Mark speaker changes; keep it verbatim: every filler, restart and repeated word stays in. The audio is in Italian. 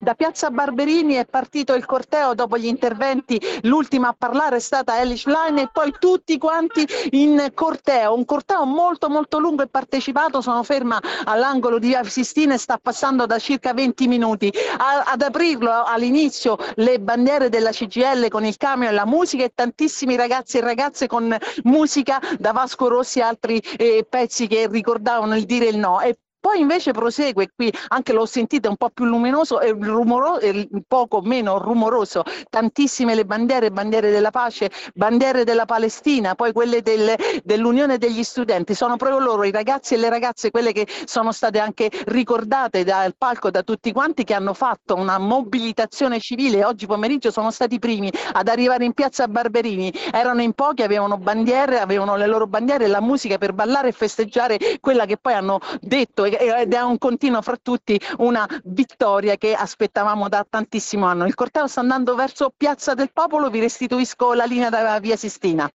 Speaker 1: da Piazza Barberini è partito il corteo dopo gli interventi, l'ultima a parlare è stata Elish Line e poi tutti quanti in corteo, un corteo molto molto lungo e partecipato. Sono ferma all'angolo di Via Sistina e sta passando da circa venti minuti. A, ad aprirlo all'inizio le bandiere della C G I L con il camion e la musica e tantissimi ragazzi e ragazze con musica da Vasco Rossi e altri eh, pezzi che ricordavano il dire il no. E poi invece prosegue qui, anche l'ho sentito un po' più luminoso e rumoroso, un poco meno rumoroso, tantissime le bandiere, bandiere della pace, bandiere della Palestina, poi quelle del, dell'Unione degli Studenti. Sono proprio loro, i ragazzi e le ragazze, quelle che sono state anche ricordate dal palco da tutti quanti, che hanno fatto una mobilitazione civile. Oggi pomeriggio sono stati i primi ad arrivare in piazza Barberini, erano in pochi, avevano bandiere, avevano le loro bandiere e la musica per ballare e festeggiare quella che poi hanno detto ed è un continuo fra tutti, una vittoria che aspettavamo da tantissimo anno. Il corteo sta andando verso Piazza del Popolo, vi restituisco la linea da Via Sistina.